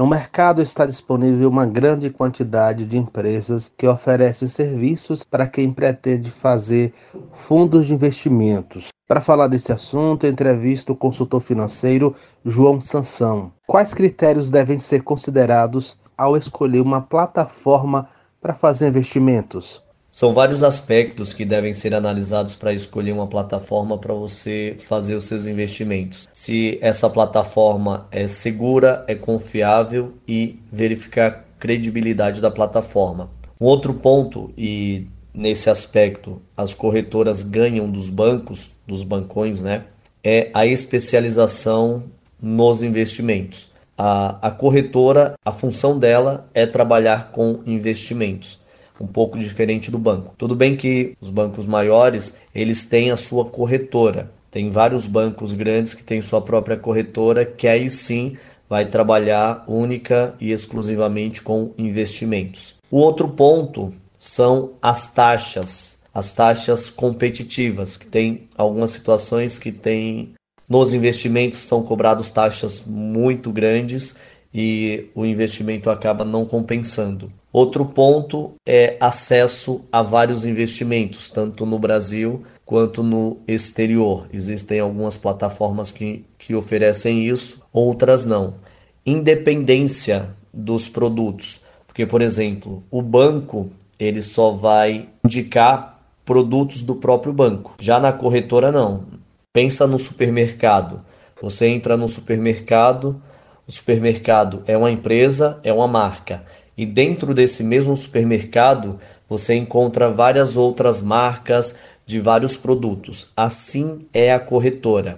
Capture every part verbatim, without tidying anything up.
No mercado está disponível uma grande quantidade de empresas que oferecem serviços para quem pretende fazer fundos de investimentos. Para falar desse assunto, eu entrevisto o consultor financeiro João Sansão. Quais critérios devem ser considerados ao escolher uma plataforma para fazer investimentos? São vários aspectos que devem ser analisados para escolher uma plataforma para você fazer os seus investimentos. Se essa plataforma é segura, é confiável e verificar a credibilidade da plataforma. Um outro ponto, e nesse aspecto as corretoras ganham dos bancos, dos bancões, né? É a especialização nos investimentos. A, a corretora, a função dela é trabalhar com investimentos, um pouco diferente do banco. Tudo bem que os bancos maiores, eles têm a sua corretora. Tem vários bancos grandes que têm sua própria corretora, que aí sim vai trabalhar única e exclusivamente com investimentos. O outro ponto são as taxas, as taxas competitivas, que tem algumas situações que tem nos investimentos são cobrados taxas muito grandes e o investimento acaba não compensando. Outro ponto é acesso a vários investimentos, tanto no Brasil quanto no exterior. Existem algumas plataformas que, que oferecem isso, outras não. Independência dos produtos, porque, por exemplo, o banco ele só vai indicar produtos do próprio banco. Já na corretora, não. Pensa no supermercado. Você entra no supermercado, o supermercado é uma empresa, é uma marca. E dentro desse mesmo supermercado, você encontra várias outras marcas de vários produtos. Assim é a corretora.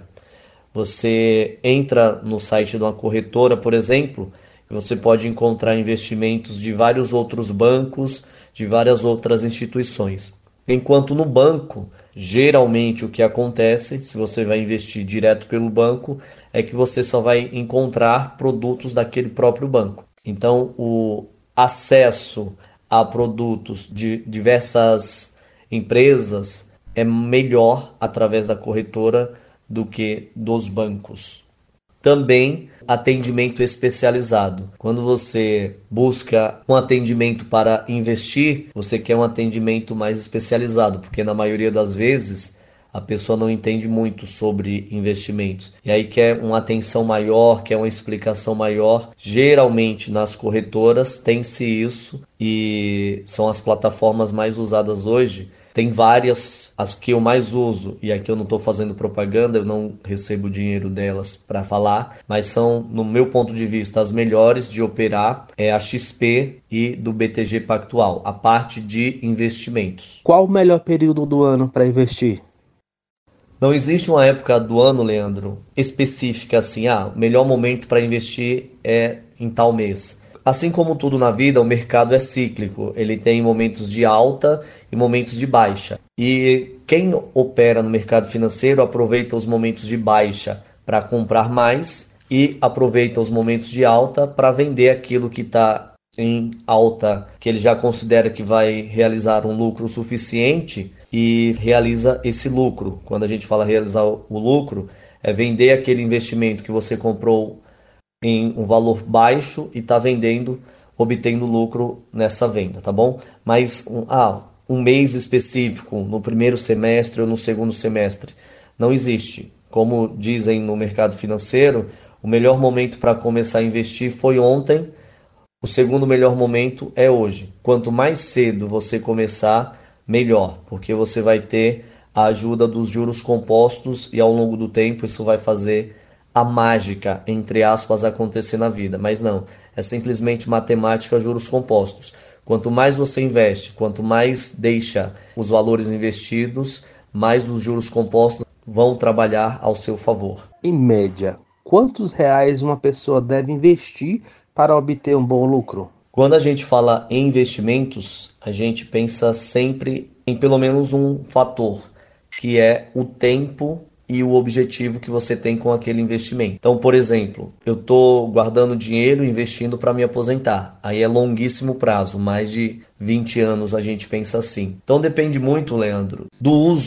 Você entra no site de uma corretora, por exemplo, e você pode encontrar investimentos de vários outros bancos, de várias outras instituições. Enquanto no banco, geralmente o que acontece, se você vai investir direto pelo banco, é que você só vai encontrar produtos daquele próprio banco. Então, o acesso a produtos de diversas empresas é melhor através da corretora do que dos bancos. Também atendimento especializado. Quando você busca um atendimento para investir, você quer um atendimento mais especializado, porque na maioria das vezes a pessoa não entende muito sobre investimentos. E aí quer uma atenção maior, quer uma explicação maior. Geralmente nas corretoras tem-se isso e são as plataformas mais usadas hoje. Tem várias, as que eu mais uso, e aqui eu não estou fazendo propaganda, eu não recebo dinheiro delas para falar, mas são, no meu ponto de vista, as melhores de operar, é a X P e do B T G Pactual, a parte de investimentos. Qual o melhor período do ano para investir? Não existe uma época do ano, Leandro, específica assim, ah, o melhor momento para investir é em tal mês. Assim como tudo na vida, o mercado é cíclico. Ele tem momentos de alta e momentos de baixa. E quem opera no mercado financeiro aproveita os momentos de baixa para comprar mais e aproveita os momentos de alta para vender aquilo que está em alta, que ele já considera que vai realizar um lucro suficiente e realiza esse lucro. Quando a gente fala realizar o lucro, é vender aquele investimento que você comprou em um valor baixo e está vendendo, obtendo lucro nessa venda, tá bom? Mas um, ah, um mês específico, no primeiro semestre ou no segundo semestre, não existe. Como dizem no mercado financeiro, o melhor momento para começar a investir foi ontem, o segundo melhor momento é hoje. Quanto mais cedo você começar, melhor, porque você vai ter a ajuda dos juros compostos e ao longo do tempo isso vai fazer a mágica, entre aspas, acontecer na vida. Mas não, é simplesmente matemática, juros compostos. Quanto mais você investe, quanto mais deixa os valores investidos, mais os juros compostos vão trabalhar ao seu favor. Em média, quantos reais uma pessoa deve investir para obter um bom lucro? Quando a gente fala em investimentos, a gente pensa sempre em pelo menos um fator, que é o tempo e o objetivo que você tem com aquele investimento. Então, por exemplo, eu estou guardando dinheiro investindo para me aposentar. Aí é longuíssimo prazo, mais de vinte anos a gente pensa assim. Então depende muito, Leandro, do uso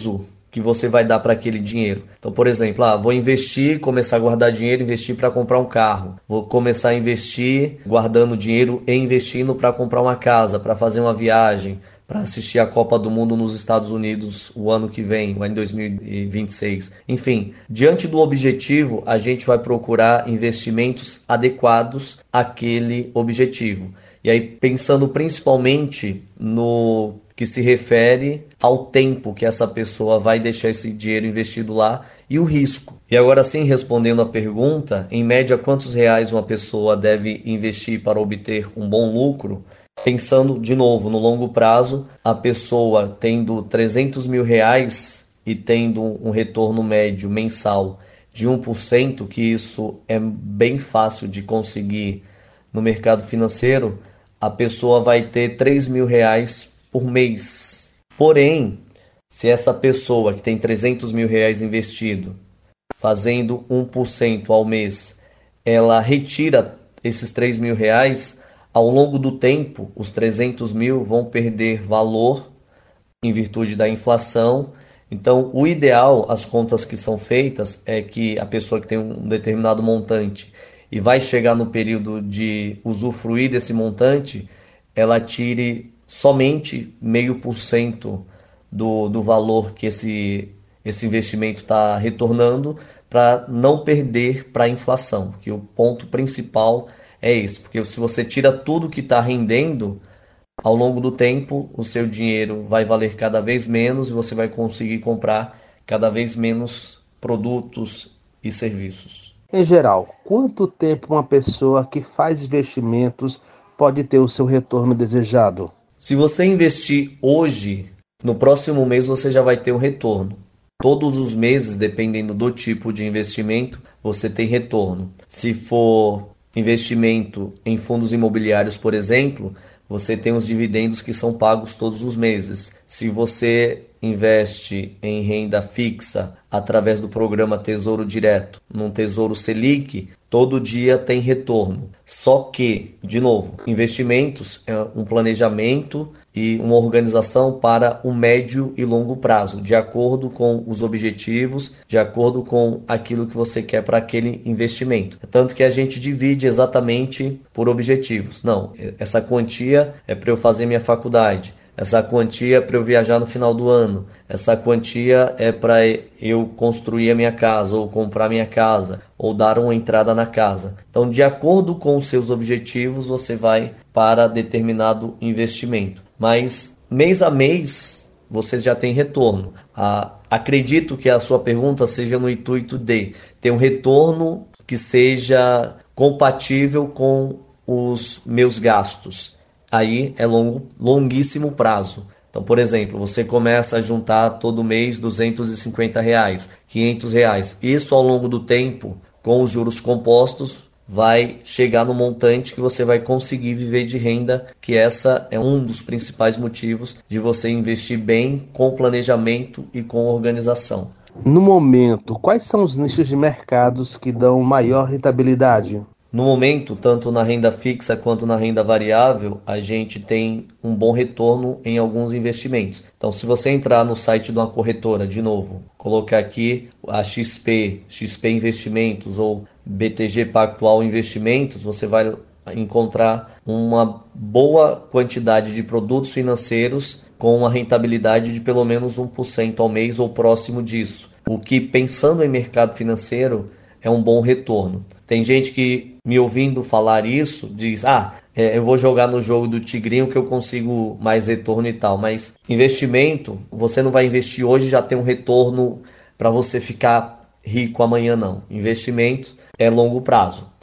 que você vai dar para aquele dinheiro. Então, por exemplo, ah, vou investir, começar a guardar dinheiro, investir para comprar um carro. Vou começar a investir guardando dinheiro e investindo para comprar uma casa, para fazer uma viagem, para assistir a Copa do Mundo nos Estados Unidos o ano que vem, o ano dois mil e vinte e seis. Enfim, diante do objetivo, a gente vai procurar investimentos adequados àquele objetivo. E aí, pensando principalmente no que se refere ao tempo que essa pessoa vai deixar esse dinheiro investido lá e o risco. E agora sim, respondendo a pergunta, em média, quantos reais uma pessoa deve investir para obter um bom lucro? Pensando, de novo, no longo prazo, a pessoa tendo trezentos mil reais e tendo um retorno médio mensal de um por cento, que isso é bem fácil de conseguir no mercado financeiro, a pessoa vai ter três mil reais por mês. Porém, se essa pessoa que tem trezentos mil reais investido, fazendo um por cento ao mês, ela retira esses três mil reais, ao longo do tempo, os trezentos mil vão perder valor em virtude da inflação. Então, o ideal, as contas que são feitas, é que a pessoa que tem um determinado montante e vai chegar no período de usufruir desse montante, ela tire somente meio por cento do, do valor que esse, esse investimento está retornando, para não perder para a inflação, que o ponto principal é esse, porque se você tira tudo que está rendendo, ao longo do tempo o seu dinheiro vai valer cada vez menos e você vai conseguir comprar cada vez menos produtos e serviços. Em geral, quanto tempo uma pessoa que faz investimentos pode ter o seu retorno desejado? Se você investir hoje, no próximo mês você já vai ter um retorno. Todos os meses, dependendo do tipo de investimento, você tem retorno. Se for investimento em fundos imobiliários, por exemplo, você tem os dividendos que são pagos todos os meses. Se você investe em renda fixa através do programa Tesouro Direto, num Tesouro Selic, todo dia tem retorno. Só que, de novo, investimentos é um planejamento e uma organização para o médio e longo prazo, de acordo com os objetivos, de acordo com aquilo que você quer para aquele investimento. Tanto que a gente divide exatamente por objetivos. Não, essa quantia é para eu fazer minha faculdade. Essa quantia é para eu viajar no final do ano. Essa quantia é para eu construir a minha casa, ou comprar minha casa, ou dar uma entrada na casa. Então, de acordo com os seus objetivos, você vai para determinado investimento. Mas, mês a mês, você já tem retorno. Ah, acredito que a sua pergunta seja no intuito de ter um retorno que seja compatível com os meus gastos. Aí é longo, longuíssimo prazo. Então, por exemplo, você começa a juntar todo mês duzentos e cinquenta reais, quinhentos reais. Isso ao longo do tempo, com os juros compostos, vai chegar no montante que você vai conseguir viver de renda, que essa é um dos principais motivos de você investir bem, com planejamento e com organização. No momento, quais são os nichos de mercados que dão maior rentabilidade? No momento, tanto na renda fixa quanto na renda variável, a gente tem um bom retorno em alguns investimentos. Então, se você entrar no site de uma corretora, de novo, colocar aqui a X P, X P Investimentos ou B T G Pactual Investimentos, você vai encontrar uma boa quantidade de produtos financeiros com uma rentabilidade de pelo menos um por cento ao mês ou próximo disso. O que, pensando em mercado financeiro, é um bom retorno. Tem gente que, me ouvindo falar isso, diz, ah, é, eu vou jogar no jogo do tigrinho que eu consigo mais retorno e tal. Mas investimento, você não vai investir hoje e já ter um retorno para você ficar rico amanhã, não. Investimento é longo prazo.